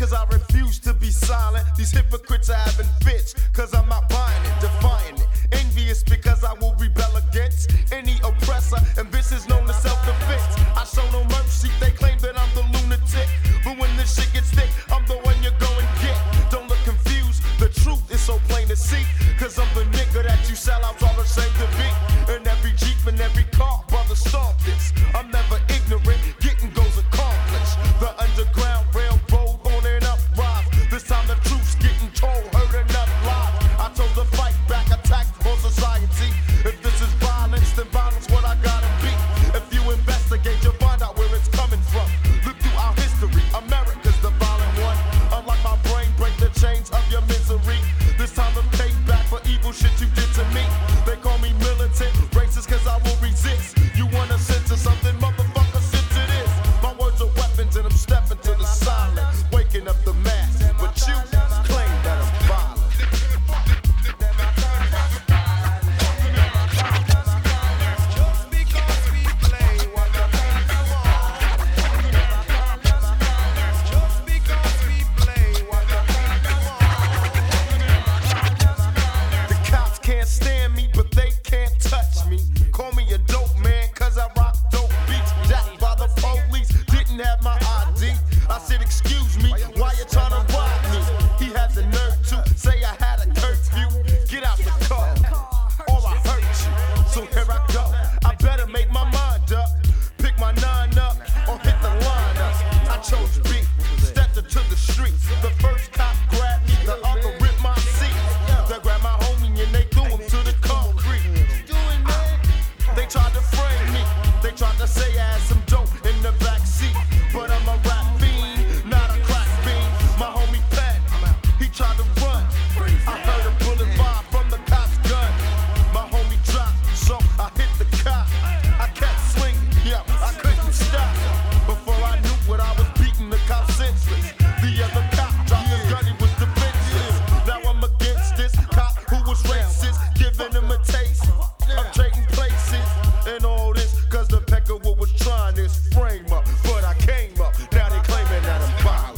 cause I refuse to be silent. These hypocrites are having fits, cause I'm not buying it, defying it. Envious because I will rebel against any oppressor, and this is known as self-defense. I show no mercy, they claim that I'm the lunatic, but when this shit gets thick, I'm the one you go and get. Don't look confused, the truth is so plain to see, cause I'm the nigga that you sellouts all ashamed to be. In every Jeep and every car, brother, stomp this. I'm never ignorant, getting goals accomplished. The underground railroad on and up rise. This time the truth's getting told, heard enough live. I chose to fight back, attack for society. If this is violence, then violence what I gotta be. If you investigate, you'll find out where it's coming from. Look through our history, America's the violent one. Unlock my brain, break the chains of your misery. This time to pay back for evil shit you did to me. They call me militant, racist cause I will resist. You wanna censor something, motherfucker, censor this. My words are weapons and I'm stepping to the silence, waking up the mass. But you claim that I'm violent. The cops can't stand me, but they can't touch me. Call me a dope man, cause I rock dope beats. Jacked by the police, didn't have my ID. I said, excuse me, why you tryna rob me? He had the nerve to say I had a curfew. Get out the car, or I hurt you. So here I go, I better make my mind up. Pick my 9 up, or hit the line up. I chose B, stepped into the streets. The first cop grabbed me, the other ripped my seat. They grabbed my homie and they threw him to the concrete. They tried to frame me, they tried to say I had some dope in the backseat. But I'm a rap fiend, not a crack fiend. My homie Pat, he tried to run. I heard a bullet vibe from the cop's gun. My homie dropped, so I hit the cop. I kept swinging, yeah, I couldn't stop. Before I knew what I was beating the cop senseless. The other cop dropped his gun, he was defenseless. Now I'm against this cop who was racist, giving him a taste of trading places and all this, cause the Peckerwood was trying this frame up, but I came up. Now they claiming that I'm violent.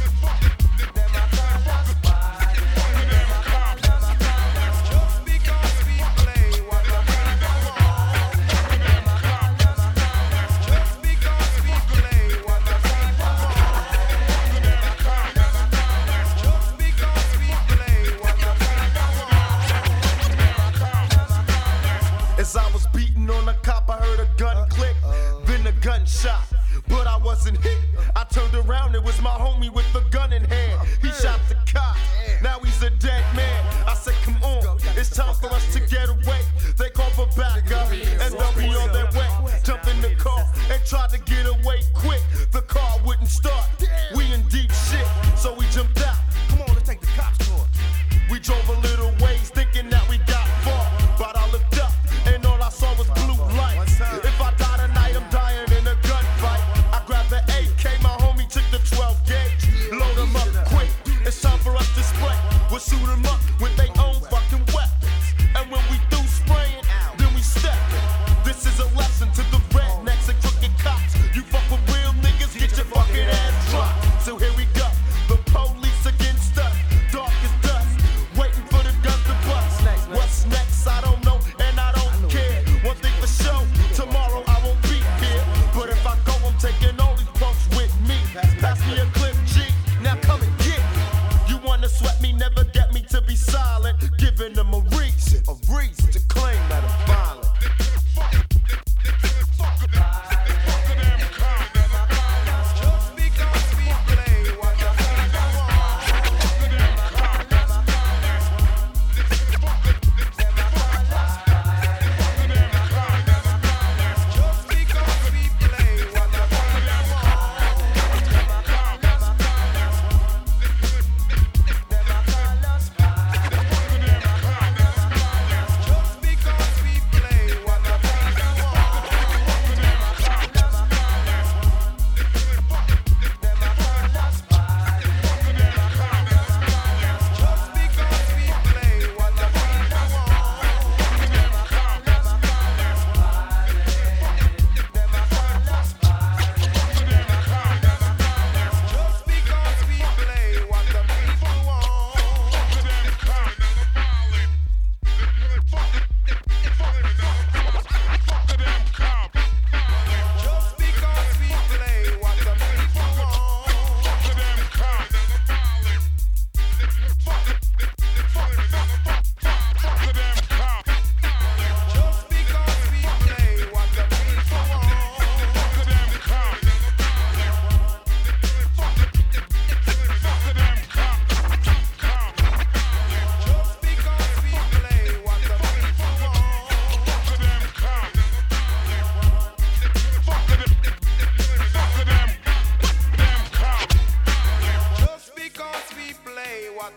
As I was beating on a cop, I heard a gun click, then a gunshot. But I wasn't hit. I turned around, it was my homie with the gun in hand. He shot the cop, now he's a dead man. I said, come on, it's time for us to get away. They called for backup, and they'll be on their way. Jumped in the car and tried to get away quick. The car wouldn't start, we in deep shit, so we jumped out. Come on, let's take the cops car. We drove a little ways, thinking that we got far. But I looked up, and all I saw was blue lights. If I die tonight, I'm dying in a gunfight. I grabbed the AK, my homie took the 12 gauge. Load them up quick, it's time for us to spray. We'll shoot them up with their own fucking weapons. And when we do spraying, then we step. This is a lesson to the rednecks and crooked cops. You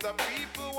the people